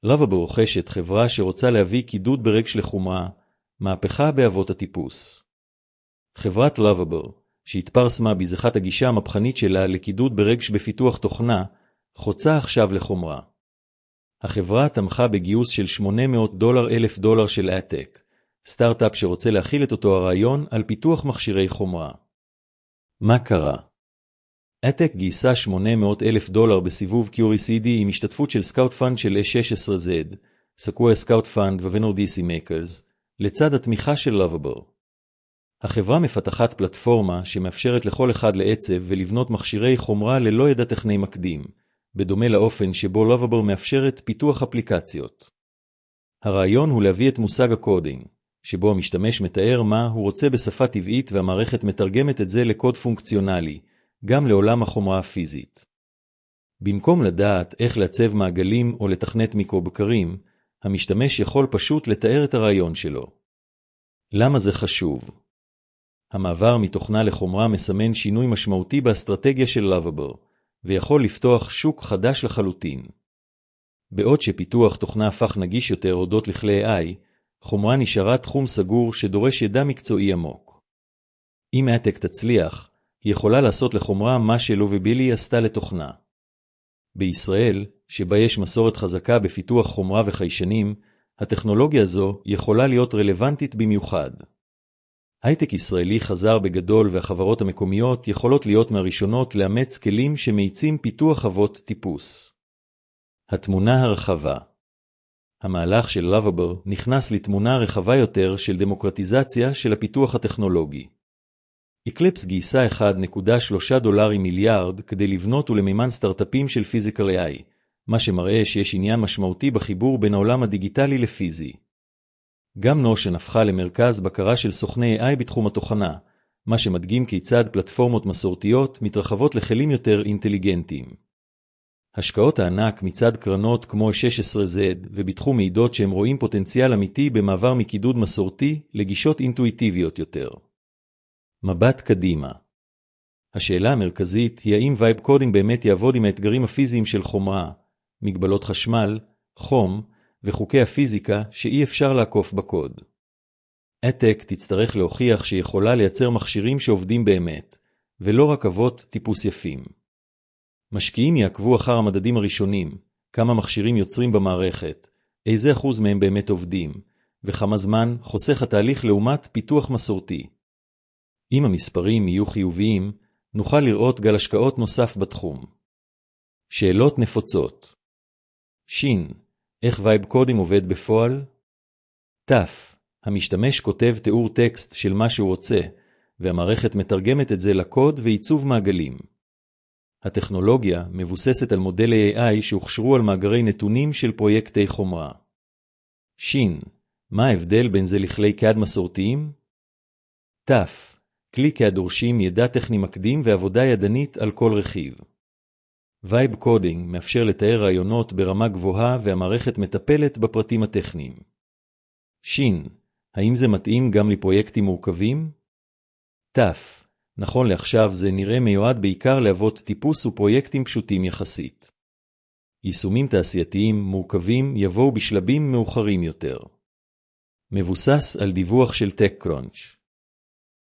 Lovable רוכשת חברה שרוצה להביא קידוד ברגש לחומרה, מהפכה באבות הטיפוס. חברת Lovable, שהתפרסמה בזכת הגישה המהפכנית שלה לקידוד ברגש בפיתוח תוכנה, חוצה עכשיו לחומרה. החברה תמכה בגיוס של $800,000 של ATEC, סטארט-אפ שרוצה להכיל את אותו הרעיון על פיתוח מכשירי חומרה. מה קרה? ATEC גייסה $800,000 בסיבוב QRCD עם השתתפות של סקאוט פאנד של A16Z, סקויה סקאוט פאנד וונור DC Makers, לצד התמיכה של Lovable. החברה מפתחת פלטפורמה שמאפשרת לכל אחד לעצב ולבנות מכשירי חומרה ללא ידע טכני מקדים, בדומה לאופן שבו Lovable מאפשרת פיתוח אפליקציות. הרעיון הוא להביא את מושג הקודינג, שבו המשתמש מתאר מה הוא רוצה בשפה טבעית והמערכת מתרגמת את זה לקוד פונקציונלי, גם לעולם החומרה הפיזית. במקום לדעת איך לעצב מעגלים או לתכנת מיקרובקרים, המשתמש יכול פשוט לתאר את הרעיון שלו. למה זה חשוב? המעבר מתוכנה לחומרה מסמן שינוי משמעותי באסטרטגיה של Lovable, ויכול לפתוח שוק חדש לחלוטין. בעוד שפיתוח תוכנה הפך נגיש יותר הודות לכלי AI, חומרה נשארה תחום סגור שדורש ידע מקצועי עמוק. אם ATEC תצליח, היא יכולה לעשות לחומרה מה שלוביבילי עשתה לתוכנה. בישראל, שבה יש מסורת חזקה בפיתוח חומרה וחיישנים, הטכנולוגיה הזו יכולה להיות רלוונטית במיוחד. הייטק ישראלי חזר בגדול והחברות המקומיות יכולות להיות מהראשונות לאמץ כלים שמאיצים פיתוח אבות טיפוס. התמונה הרחבה. המהלך של Lovable נכנס לתמונה רחבה יותר של דמוקרטיזציה של הפיתוח הטכנולוגי. Eclipse גייסה $1.3 מיליארד כדי לבנות ולמימן סטארט-אפים של Physical AI, מה שמראה שיש עניין משמעותי בחיבור בין העולם הדיגיטלי לפיזי. גם Notion הפכה למרכז בקרה של סוכני AI בתחום התוכנה, מה שמדגים כיצד פלטפורמות מסורתיות מתרחבות לכלים יותר אינטליגנטיים. השקעות הענק מצד קרנות כמו 16Z ובתחום מעידות שהם רואים פוטנציאל אמיתי במעבר מקידוד מסורתי לגישות אינטואיטיביות יותר. מבט קדימה. השאלה המרכזית היא האם וייב קודינג באמת יעבוד עם האתגרים הפיזיים של חומרה, מגבלות חשמל, חום וחוקי הפיזיקה שאי אפשר לעקוף בקוד. ATEC תצטרך להוכיח שיכולה לייצר מכשירים שעובדים באמת, ולא רק אבות טיפוס יפים. משקיעים יעקבו אחר המדדים הראשונים, כמה מכשירים יוצרים במערכת, איזה אחוז מהם באמת עובדים, וכמה זמן חוסך התהליך לעומת פיתוח מסורתי. אם המספרים יהיו חיוביים, נוכל לראות גל השקעות נוסף בתחום. שאלות נפוצות. שין, איך וייב קודינג עובד בפועל? תף, המשתמש כותב תיאור טקסט של מה שהוא רוצה, והמערכת מתרגמת את זה לקוד ועיצוב מעגלים. הטכנולוגיה מבוססת על מודלי AI שהוכשרו על מאגרי נתונים של פרויקטי חומרה. שין, מה ההבדל בין זה לכלי CAD מסורתיים? תף, כלי CAD דורשים ידע טכני מקדים ועבודה ידנית על כל רכיב. וייב קודינג מאפשר לתאר רעיונות ברמה גבוהה והמערכת מטפלת בפרטים הטכניים. שין, האם זה מתאים גם לפרויקטים מורכבים? תף, נכון לעכשיו זה נראה מיועד בעיקר לאבות טיפוס ופרויקטים פשוטים יחסית. יישומים תעשייתיים מורכבים יבואו בשלבים מאוחרים יותר. מבוסס על דיווח של TechCrunch.